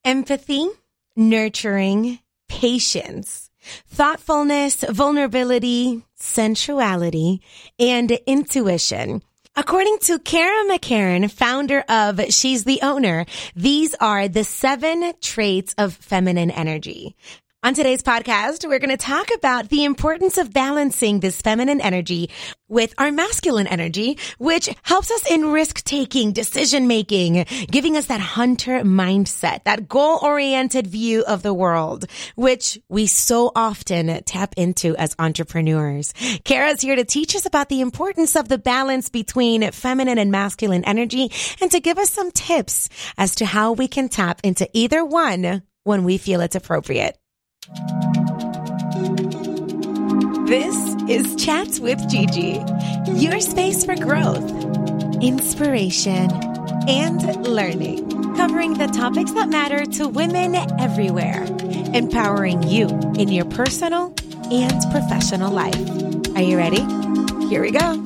empathy, nurturing, patience, thoughtfulness, vulnerability, sensuality, and intuition. According to Kara McCarran, founder of She's the Owner, these are the 7 traits of feminine energy. On today's podcast, we're going to talk about the importance of balancing this feminine energy with our masculine energy, which helps us in risk-taking, decision-making, giving us that hunter mindset, that goal-oriented view of the world, which we so often tap into as entrepreneurs. Kara's here to teach us about the importance of the balance between feminine and masculine energy and to give us some tips as to how we can tap into either one when we feel it's appropriate. This is Chats with Gigi, your space for growth, inspiration, and learning, covering the topics that matter to women everywhere, empowering you in your personal and professional life. Are you ready? Here we go.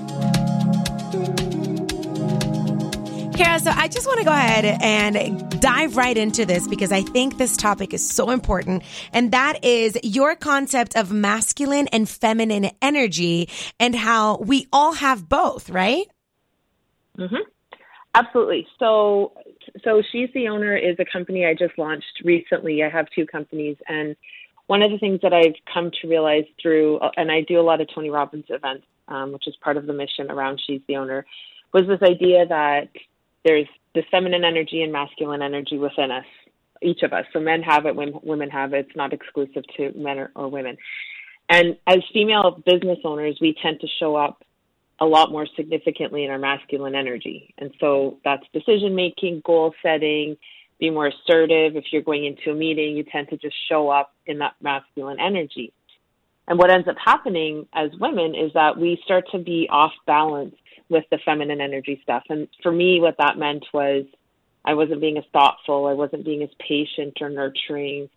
Kara, so I just want to go ahead and dive right into this because I think this topic is so important. And that is your concept of masculine and feminine energy and how we all have both, right? Mm-hmm. Absolutely. So She's the Owner is a company I just launched recently. I have 2 companies. And one of the things that I've come to realize through, and I do a lot of Tony Robbins events, which is part of the mission around She's the Owner, was this idea that there's the feminine energy and masculine energy within us, each of us. So men have it, women have it. It's not exclusive to men or women. And as female business owners, we tend to show up a lot more significantly in our masculine energy. And so that's decision-making, goal setting, be more assertive. If you're going into a meeting, you tend to just show up in that masculine energy. And what ends up happening as women is that we start to be off balance with the feminine energy stuff. And for me, what that meant was I wasn't being as thoughtful. I wasn't being as patient or nurturing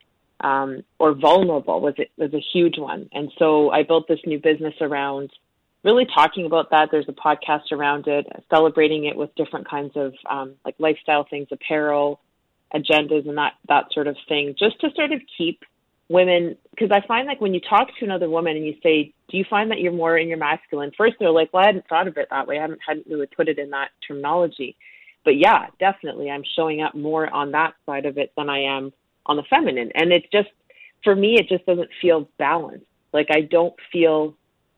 or vulnerable was a huge one. And so I built this new business around really talking about that. There's a podcast around it, celebrating it with different kinds of like lifestyle things, apparel, agendas, and that sort of thing, just to sort of keep women, because I find like when you talk to another woman and you say, do you find that you're more in your masculine? First, they're like, well, I hadn't thought of it that way. I hadn't really put it in that terminology. But yeah, definitely, I'm showing up more on that side of it than I am on the feminine. And it just, for me, it just doesn't feel balanced. Like I don't feel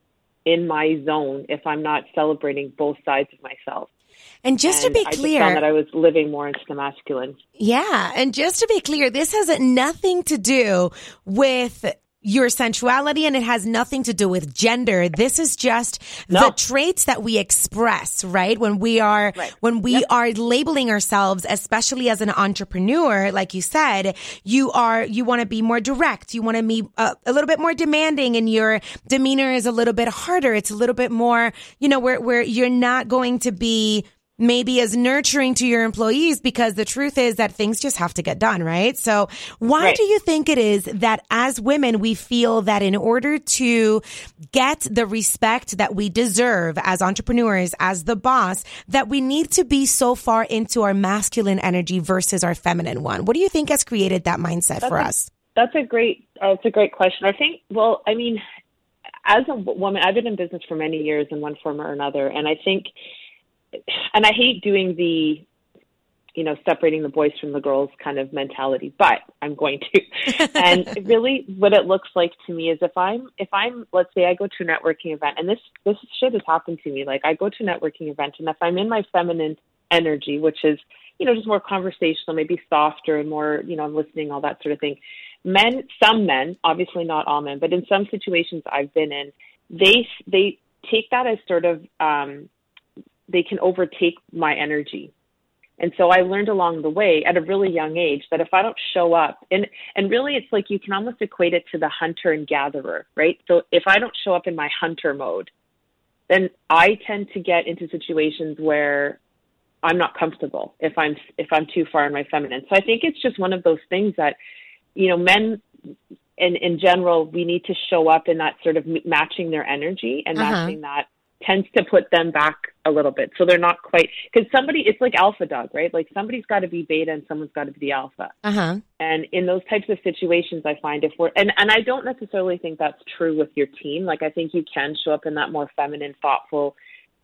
in my zone if I'm not celebrating both sides of myself. And just to be clear, I just found that I was living more into the masculine. Yeah. And just to be clear, this has nothing to do with your sensuality and it has nothing to do with gender. This is just the traits that we express, right? When we are, are labeling ourselves, especially as an entrepreneur, like you said, you want to be more direct. You want to be a little bit more demanding and your demeanor is a little bit harder. It's a little bit more, where you're not going to be maybe as nurturing to your employees because the truth is that things just have to get done, right? So why do you think it is that as women, we feel that in order to get the respect that we deserve as entrepreneurs, as the boss, that we need to be so far into our masculine energy versus our feminine one? What do you think has created that mindset for us? That's a great question. I think, well, I mean, as a woman, I've been in business for many years in one form or another. And I think, and I hate doing the, separating the boys from the girls kind of mentality, but I'm going to. And really what it looks like to me is if I'm, let's say I go to a networking event, and this shit has happened to me. Like I go to a networking event, and if I'm in my feminine energy, which is, just more conversational, maybe softer and more, I'm listening, all that sort of thing. Some men, obviously not all men, but in some situations I've been in, they take that as sort of, they can overtake my energy. And so I learned along the way at a really young age that if I don't show up, and really it's like you can almost equate it to the hunter and gatherer, right? So if I don't show up in my hunter mode, then I tend to get into situations where I'm not comfortable if I'm too far in my feminine. So I think it's just one of those things that, men in general, we need to show up in that sort of matching their energy and matching that tends to put them back a little bit. So they're not quite, because it's like alpha dog, right? Like somebody's got to be beta and someone's got to be the alpha. Uh-huh. And in those types of situations, I find and I don't necessarily think that's true with your team. Like I think you can show up in that more feminine, thoughtful,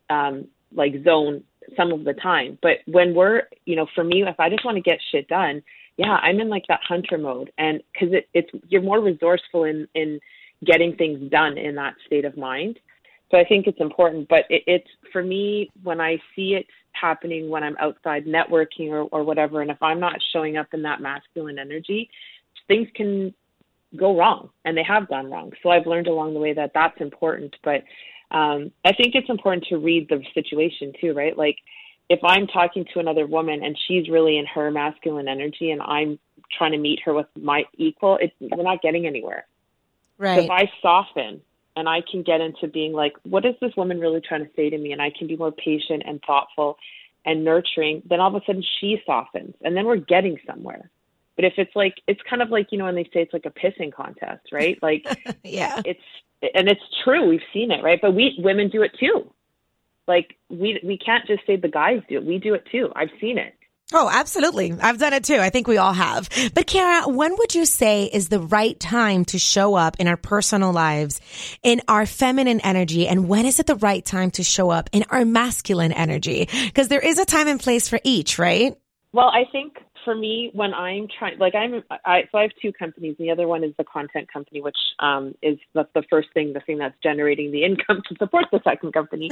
zone some of the time. But when we're, for me, if I just want to get shit done, yeah, I'm in like that hunter mode. And because you're more resourceful in getting things done in that state of mind. So I think it's important, but it's for me, when I see it happening when I'm outside networking or whatever, and if I'm not showing up in that masculine energy, things can go wrong, and they have gone wrong. So I've learned along the way that that's important. But I think it's important to read the situation too, right? Like if I'm talking to another woman and she's really in her masculine energy and I'm trying to meet her with my equal, we're not getting anywhere. Right. So if I soften and I can get into being like, what is this woman really trying to say to me? And I can be more patient and thoughtful and nurturing, then all of a sudden she softens and then we're getting somewhere. But if it's like, it's kind of like, when they say it's like a pissing contest, right? Like, yeah, it's true. We've seen it, right? But women do it too. Like we can't just say the guys do it. We do it too. I've seen it. Oh, absolutely. I've done it too. I think we all have. But Kara, when would you say is the right time to show up in our personal lives in our feminine energy? And when is it the right time to show up in our masculine energy? Because there is a time and place for each, right? Well, I think for me, when I'm trying, like so I have two companies. The other one is the content company, which is the first thing, the thing that's generating the income to support the second company.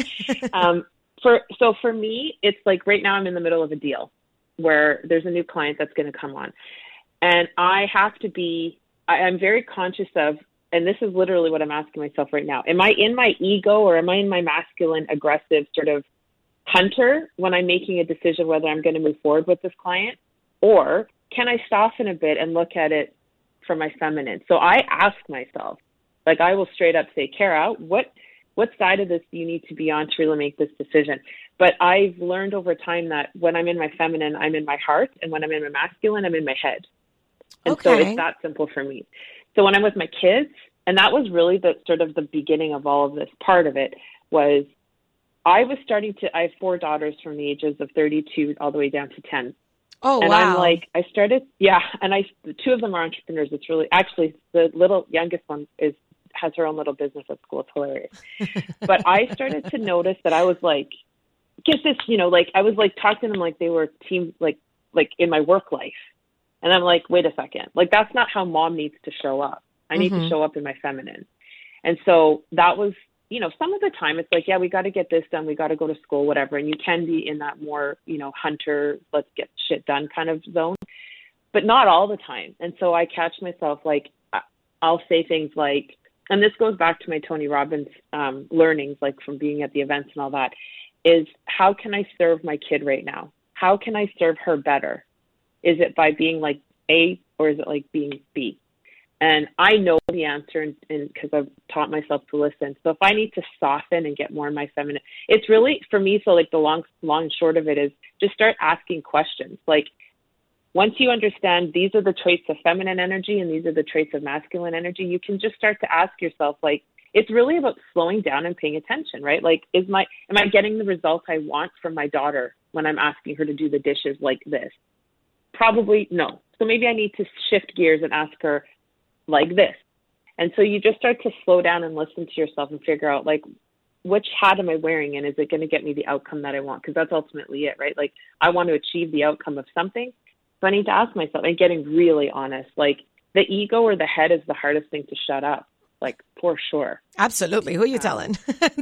So for me, it's like right now I'm in the middle of a deal where there's a new client that's going to come on. And I have to I'm very conscious of, and this is literally what I'm asking myself right now. Am I in my ego or am I in my masculine, aggressive sort of hunter when I'm making a decision whether I'm going to move forward with this client? Or can I soften a bit and look at it from my feminine? So I ask myself, like I will straight up say, Kara, what side of this do you need to be on to really make this decision? But I've learned over time that when I'm in my feminine, I'm in my heart. And when I'm in my masculine, I'm in my head. And so it's that simple for me. So when I'm with my kids, and that was really the sort of the beginning of all of this part of it, was I have 4 daughters from the ages of 32 all the way down to 10. Oh, and wow. I'm like, and 2 of them are entrepreneurs. It's really, actually, the youngest one has her own little business at school. It's hilarious. But I started to notice that I was like, get this, I was like talking to them like they were team, like in my work life. And I'm like, wait a second, like that's not how mom needs to show up. I need to show up in my feminine. And so that was, some of the time it's like, yeah, we got to get this done. We got to go to school, whatever. And you can be in that more, hunter, let's get shit done kind of zone, but not all the time. And so I catch myself, like, I'll say things like, and this goes back to my Tony Robbins learnings, like from being at the events and all that, is how can I serve my kid right now? How can I serve her better? Is it by being like A or is it like being B? And I know the answer because I've taught myself to listen. So if I need to soften and get more in my feminine, it's really for me. So like the long and short of it is just start asking questions. Like once you understand these are the traits of feminine energy and these are the traits of masculine energy, you can just start to ask yourself, like, it's really about slowing down and paying attention, right? Like, am I getting the results I want from my daughter when I'm asking her to do the dishes like this? Probably no. So maybe I need to shift gears and ask her like this. And so you just start to slow down and listen to yourself and figure out, like, which hat am I wearing and is it going to get me the outcome that I want? Because that's ultimately it, right? Like, I want to achieve the outcome of something. So I need to ask myself, and getting really honest, like the ego or the head is the hardest thing to shut up. Like, for sure. Absolutely. Who are you telling?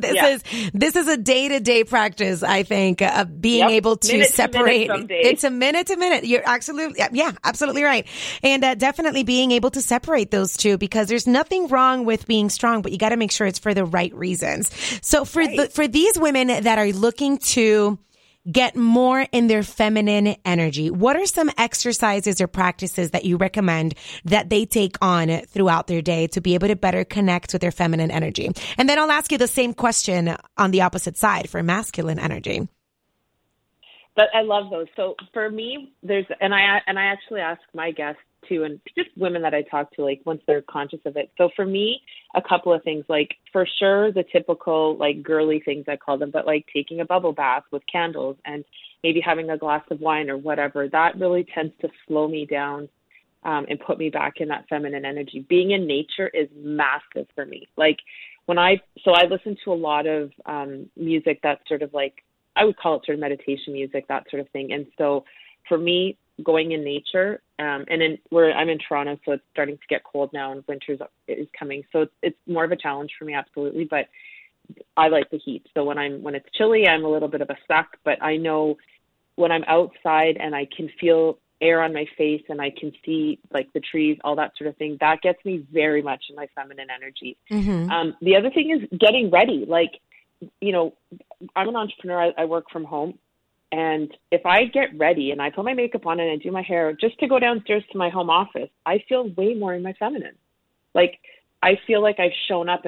This is a day-to-day practice, I think, of being able to separate. It's a minute to minute. You're absolutely right. And definitely being able to separate those two, because there's nothing wrong with being strong, but you got to make sure it's for the right reasons. So for these women that are looking to get more in their feminine energy, what are some exercises or practices that you recommend that they take on throughout their day to be able to better connect with their feminine energy? And then I'll ask you the same question on the opposite side for masculine energy. But I love those. So for me, and I actually ask my guests too, and just women that I talk to, like once they're conscious of it. So for me, a couple of things, like for sure the typical like girly things I call them, but like taking a bubble bath with candles and maybe having a glass of wine or whatever, that really tends to slow me down and put me back in that feminine energy. Being in nature is massive for me. Like I listen to a lot of music that's sort of like, I would call it sort of meditation music, that sort of thing. And so for me, going in nature, I'm in Toronto, so it's starting to get cold now and winter is coming. So it's more of a challenge for me, absolutely. But I like the heat. So when it's chilly, I'm a little bit of a suck, but I know when I'm outside and I can feel air on my face and I can see like the trees, all that sort of thing, that gets me very much in my feminine energy. Mm-hmm. The other thing is getting ready. Like, you know, I'm an entrepreneur. I work from home. And if I get ready and I put my makeup on and I do my hair just to go downstairs to my home office, I feel way more in my feminine. Like, I feel like I've shown up, and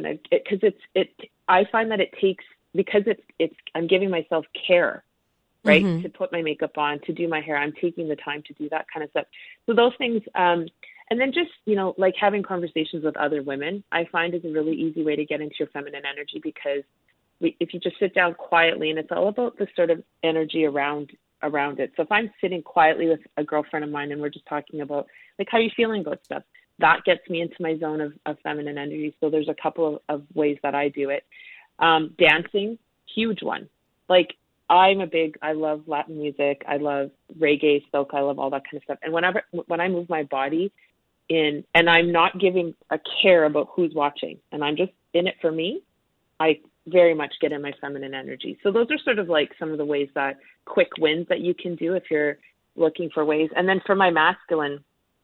I find that it takes, because I'm giving myself care, right? Mm-hmm. To put my makeup on, to do my hair. I'm taking the time to do that kind of stuff. So those things, and then just, you know, like having conversations with other women, I find is a really easy way to get into your feminine energy, because if you just sit down quietly, and it's all about the sort of energy around it. So if I'm sitting quietly with a girlfriend of mine and we're just talking about like, how are you feeling about stuff, that gets me into my zone of feminine energy. So there's a couple of ways that I do it. Dancing, huge one. Like I love Latin music. I love reggae, soca. I love all that kind of stuff. And when I move my body in, and I'm not giving a care about who's watching, and I'm just in it for me, I very much get in my feminine energy. So those are sort of like some of the ways, that quick wins that you can do if you're looking for ways. And then for my masculine,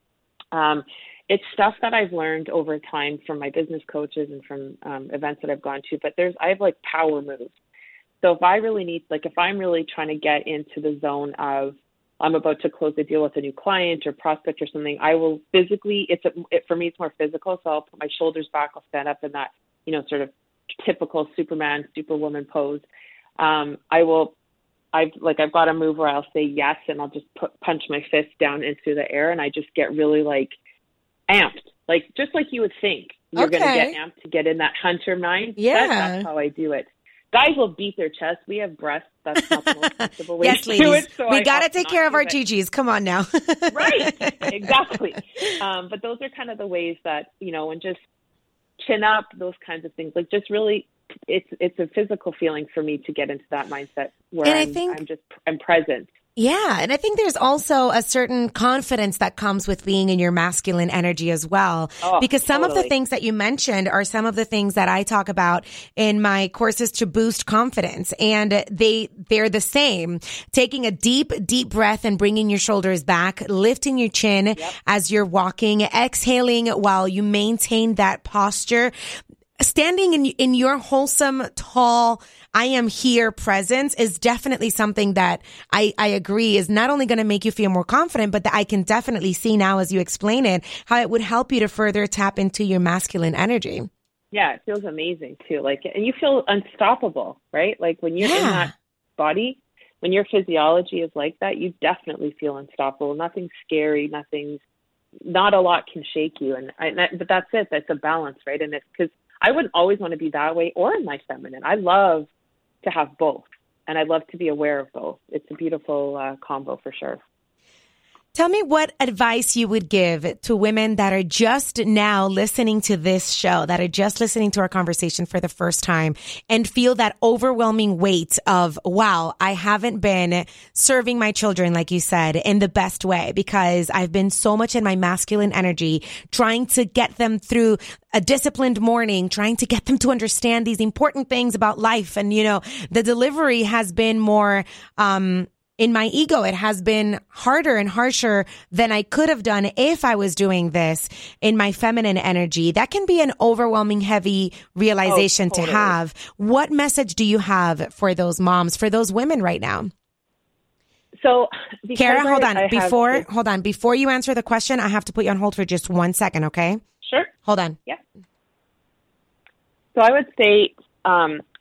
it's stuff that I've learned over time from my business coaches and from events that I've gone to. But I have like power moves. So if I really need, like if I'm really trying to get into the zone of, I'm about to close a deal with a new client or prospect or something, I will physically, for me, it's more physical. So I'll put my shoulders back, I'll stand up in that, you know, sort of typical Superman, Superwoman pose. I've got a move where I'll say yes, and I'll just punch my fist down into the air, and I just get really like amped, like just like you would think you're going to get amped to get in that hunter mind. Yeah, that's how I do it. Guys will beat their chest. We have breasts. That's not the most comfortable way yes, to ladies. do it. So we got to take care of our GGs. Come on now. Right. Exactly. But those are kind of the ways that, you know, and just chin up, those kinds of things. Like just really, it's a physical feeling for me to get into that mindset where I'm present. Yeah. And I think there's also a certain confidence that comes with being in your masculine energy as well. Because some of the things that you mentioned are some of the things that I talk about in my courses to boost confidence. And they're the same. Taking a deep, deep breath and bringing your shoulders back, lifting your chin as you're walking, exhaling while you maintain that posture. Standing in your wholesome, tall, I am here presence is definitely something that I agree is not only going to make you feel more confident, but that I can definitely see now as you explain it, how it would help you to further tap into your masculine energy. Yeah, it feels amazing too. Like, and you feel unstoppable, right? Like when you're in that body, when your physiology is like that, you definitely feel unstoppable. Nothing's scary. Not a lot can shake you. But that's it. That's a balance, right? And it's because I wouldn't always want to be that way or in my feminine. I love to have both, and I love to be aware of both. It's a beautiful combo for sure. Tell me what advice you would give to women that are just now listening to this show, that are just listening to our conversation for the first time and feel that overwhelming weight of, wow, I haven't been serving my children, like you said, in the best way because I've been so much in my masculine energy, trying to get them through a disciplined morning, trying to get them to understand these important things about life. And, you know, the delivery has been more, in my ego, it has been harder and harsher than I could have done if I was doing this in my feminine energy. That can be an overwhelming, heavy realization to have. What message do you have for those moms, for those women right now? So, Kara, hold on. Before you answer the question, I have to put you on hold for just 1 second, okay? Sure. Hold on. Yeah. So I would say,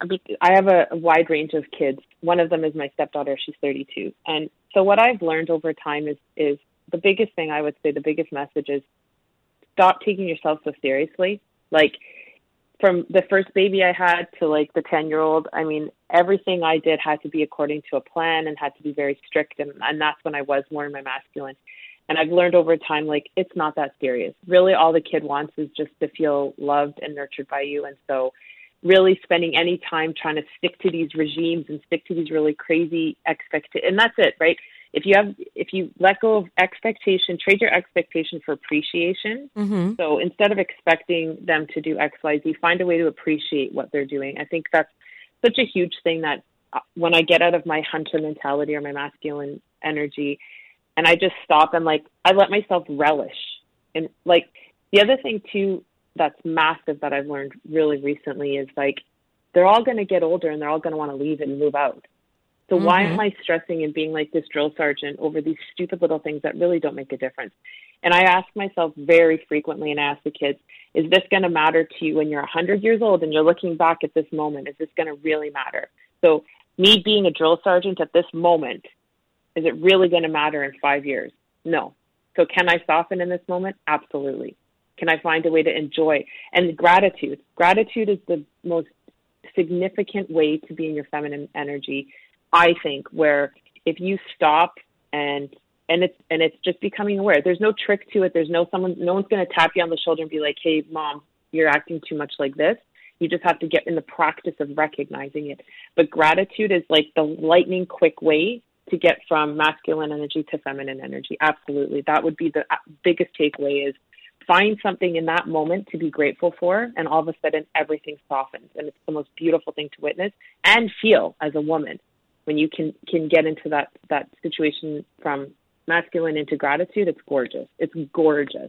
I have a wide range of kids. One of them is my stepdaughter. She's 32. And so what I've learned over time is the biggest thing, I would say, the biggest message is stop taking yourself so seriously. Like, from the first baby I had to like the 10-year-old, I mean, everything I did had to be according to a plan and had to be very strict. And that's when I was more in my masculine. And I've learned over time, like, it's not that serious. Really, all the kid wants is just to feel loved and nurtured by you. And so really spending any time trying to stick to these regimes and stick to these really crazy expectations. And that's it, right? If you let go of expectation, trade your expectation for appreciation. Mm-hmm. So instead of expecting them to do X, Y, Z, find a way to appreciate what they're doing. I think that's such a huge thing that when I get out of my hunter mentality or my masculine energy, and I just stop and like, I let myself relish. And like, the other thing too, that's massive that I've learned really recently is like, they're all going to get older and they're all going to want to leave and move out. So mm-hmm. why am I stressing and being like this drill sergeant over these stupid little things that really don't make a difference? And I ask myself very frequently, and I ask the kids, is this going to matter to you when you're 100 years old and you're looking back at this moment? Is this going to really matter? So me being a drill sergeant at this moment, is it really going to matter in 5 years? No. So can I soften in this moment? Absolutely. Can I find a way to enjoy? And gratitude. Gratitude is the most significant way to be in your feminine energy, I think, where if you stop and it's just becoming aware. There's no trick to it. No one's going to tap you on the shoulder and be like, hey, mom, you're acting too much like this. You just have to get in the practice of recognizing it. But gratitude is like the lightning quick way to get from masculine energy to feminine energy. Absolutely. That would be the biggest takeaway is find something in that moment to be grateful for, and all of a sudden everything softens. And it's the most beautiful thing to witness and feel as a woman. When you can get into that situation from masculine into gratitude, it's gorgeous. It's gorgeous.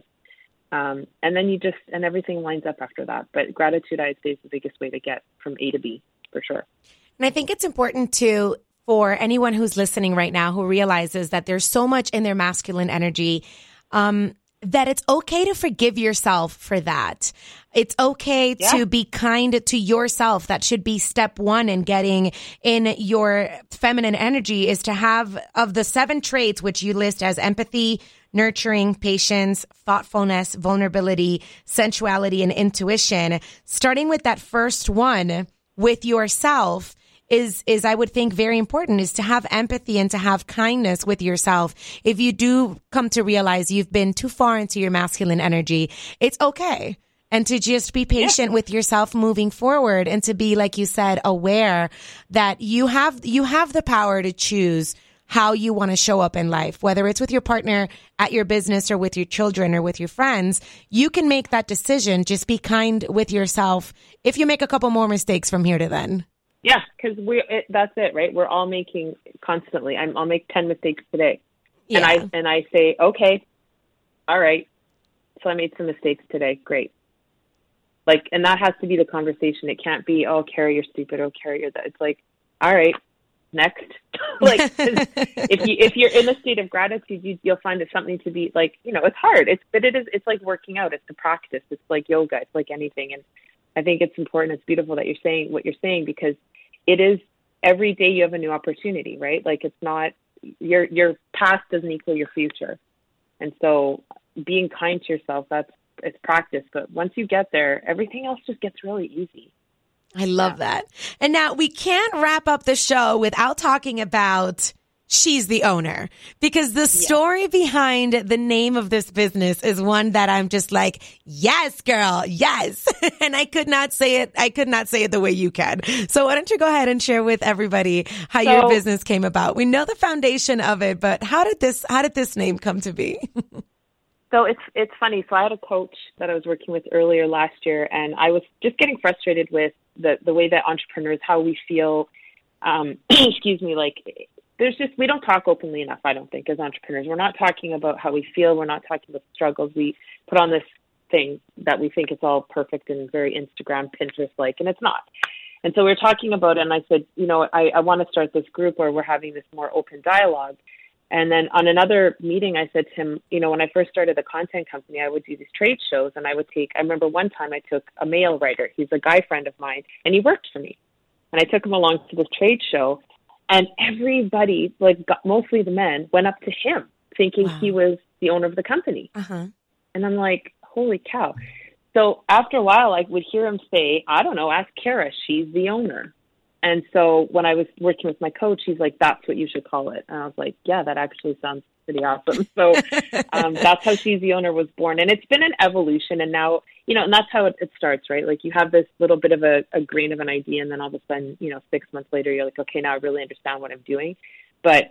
And then and everything lines up after that. But gratitude, I'd say, is the biggest way to get from A to B, for sure. And I think it's important for anyone who's listening right now who realizes that there's so much in their masculine energy, that it's okay to forgive yourself for that. It's okay to be kind to yourself. That should be step one in getting in your feminine energy, is to have, of the 7 traits, which you list as empathy, nurturing, patience, thoughtfulness, vulnerability, sensuality, and intuition, starting with that first one with yourself is I would think very important, is to have empathy and to have kindness with yourself. If you do come to realize you've been too far into your masculine energy, it's okay. And to just be patient with yourself moving forward, and to be, like you said, aware that you have the power to choose how you want to show up in life, whether it's with your partner, at your business, or with your children, or with your friends. You can make that decision. Just be kind with yourself if you make a couple more mistakes from here to then. Yeah, because that's it, right? We're all making constantly. I'll make 10 mistakes today. Yeah. And I say, okay, all right. So I made some mistakes today. Great. Like, and that has to be the conversation. It can't be, oh, Carrie, you're stupid. Oh, Carrie, you're that. It's like, all right, next. Like, if you're in a state of gratitude, you'll find it something to be like, it's hard. It's like working out. It's the practice. It's like yoga. It's like anything. And I think it's important. It's beautiful that you're saying what you're saying, because it is every day you have a new opportunity, right? Like, it's not, your past doesn't equal your future. And so being kind to yourself, it's practice. But once you get there, everything else just gets really easy. I love that. And now we can't wrap up the show without talking about She's the Owner, because the story behind the name of this business is one that I'm just like, yes, girl, yes. And I could not say it the way you can. So why don't you go ahead and share with everybody how your business came about? We know the foundation of it, but how did this name come to be? So it's funny. So I had a coach that I was working with earlier last year, and I was just getting frustrated with the way that entrepreneurs, how we feel, we don't talk openly enough, I don't think, as entrepreneurs. We're not talking about how we feel. We're not talking about the struggles. We put on this thing that we think is all perfect and very Instagram, Pinterest-like, and it's not. And so we were talking about it, and I said, I want to start this group where we're having this more open dialogue. And then on another meeting, I said to him, when I first started the content company, I would do these trade shows, and I remember one time I took a male writer. He's a guy friend of mine, and he worked for me. and I took him along to this trade show, and everybody, like mostly the men, went up to him thinking he was the owner of the company. And I'm like, holy cow. So after a while, I would hear him say, I don't know, ask Kara, she's the owner. And so when I was working with my coach, he's like, that's what you should call it. And I was like, yeah, that actually sounds pretty awesome. So that's how She's the Owner was born. And it's been an evolution. And now, and that's how it starts, right? Like you have this little bit of a grain of an idea, and then all of a sudden, 6 months later, you're like, okay, now I really understand what I'm doing. But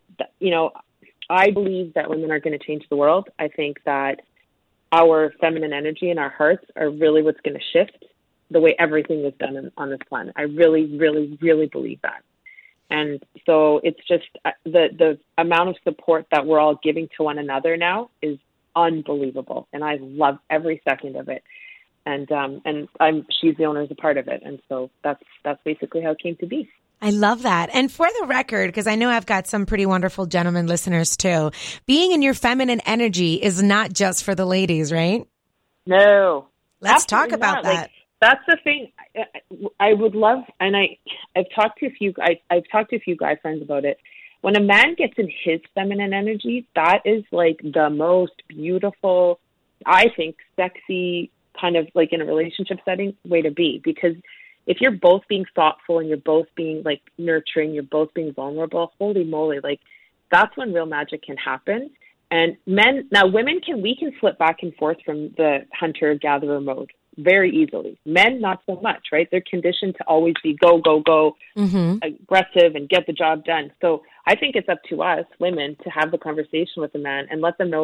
I believe that women are going to change the world. I think that our feminine energy and our hearts are really what's going to shift the way everything is done on this planet. I really, really, really believe that. And so it's just the amount of support that we're all giving to one another now is unbelievable. And I love every second of it. And She's the Owner is a part of it. And so that's basically how it came to be. I love that. And for the record, because I know I've got some pretty wonderful gentlemen listeners too, being in your feminine energy is not just for the ladies, right? No. Let's talk about that. Like, that's the thing I would love, and I've talked to a few guy friends about it. When a man gets in his feminine energy, that is like the most beautiful, I think, sexy kind of like in a relationship setting way to be, because if you're both being thoughtful and you're both being like nurturing, you're both being vulnerable, holy moly, like that's when real magic can happen. And women we can slip back and forth from the hunter-gatherer mode very easily. Men, not so much, right? They're conditioned to always be go, go, go, aggressive and get the job done. So I think it's up to us, women, to have the conversation with a man and let them know,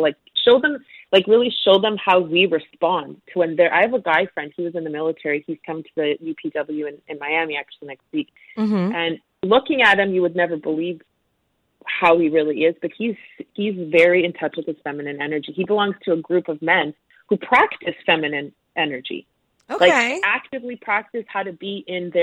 really show them how we respond to when I have a guy friend, he was in the military. He's come to the UPW in Miami actually next week. And looking at him, you would never believe how he really is, but he's very in touch with his feminine energy. He belongs to a group of men who practice feminine energy, like actively practice how to be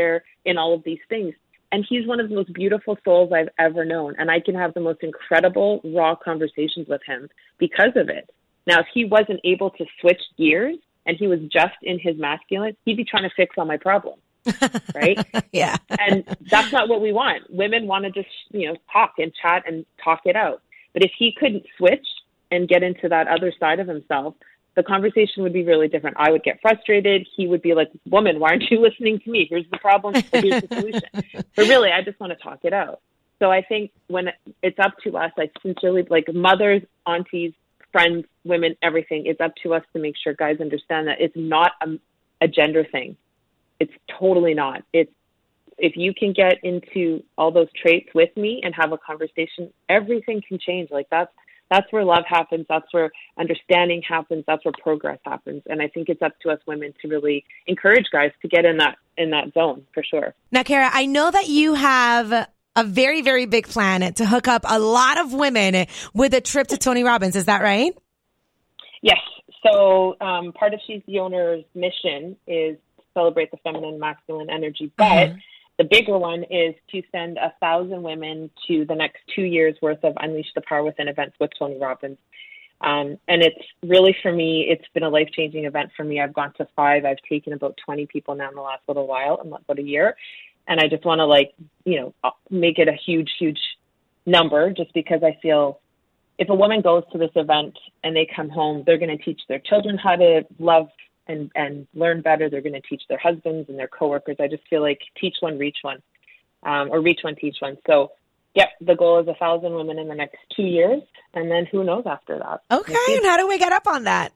in all of these things. And he's one of the most beautiful souls I've ever known. And I can have the most incredible raw conversations with him because of it. Now, if he wasn't able to switch gears and he was just in his masculine, he'd be trying to fix all my problems. Right? Yeah. And that's not what we want. Women want to just, talk and chat and talk it out. But if he couldn't switch and get into that other side of himself, the conversation would be really different. I would get frustrated. He would be like, woman, why aren't you listening to me? Here's the problem. Here's the solution. But really, I just want to talk it out. So I think when it's up to us, I sincerely, like mothers, aunties, friends, women, everything, it's up to us to make sure guys understand that it's not a gender thing. It's totally not. If you can get into all those traits with me and have a conversation, everything can change. Like that's where love happens. That's where understanding happens. That's where progress happens. And I think it's up to us women to really encourage guys to get in that zone for sure. Now, Kara, I know that you have a very, very big plan to hook up a lot of women with a trip to Tony Robbins. Is that right? Yes. So part of She's the Owner's mission is to celebrate the feminine, masculine energy. But the bigger one is to send 1,000 women to the next 2 years worth of Unleash the Power Within events with Tony Robbins. And it's really, for me, it's been a life-changing event for me. I've gone to 5. I've taken about 20 people now in the last little while, about a year. And I just want to make it a huge, huge number, just because I feel if a woman goes to this event and they come home, they're going to teach their children how to love and learn better. They're going to teach their husbands and their coworkers. I just feel like teach one, reach one, or reach one, teach one. So, the goal is 1,000 women in the next 2 years, and then who knows after that. Okay, and how do we get up on that?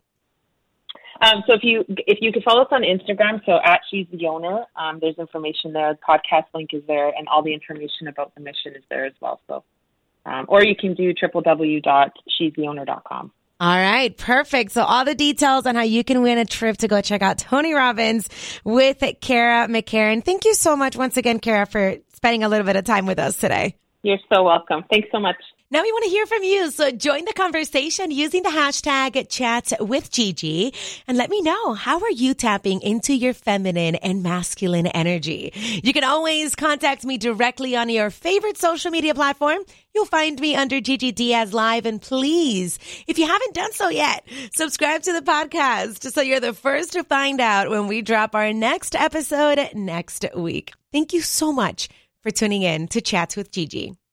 So if you could follow us on Instagram, so at She's the Owner, there's information there. The podcast link is there, and all the information about the mission is there as well. So, or you can do www.she'stheowner.com. All right, perfect. So all the details on how you can win a trip to go check out Tony Robbins with Kara McCarran. Thank you so much once again, Kara, for spending a little bit of time with us today. You're so welcome. Thanks so much. Now we want to hear from you. So join the conversation using the hashtag #ChatsWithGigi and let me know, how are you tapping into your feminine and masculine energy? You can always contact me directly on your favorite social media platform. You'll find me under Gigi Diaz Live. And please, if you haven't done so yet, subscribe to the podcast so you're the first to find out when we drop our next episode next week. Thank you so much for tuning in to Chats with Gigi.